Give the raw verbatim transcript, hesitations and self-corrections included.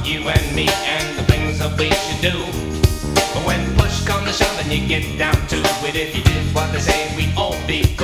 you and me and the things that we should do. But when push comes to shove and you get down to it, if you did what they say, we'd all be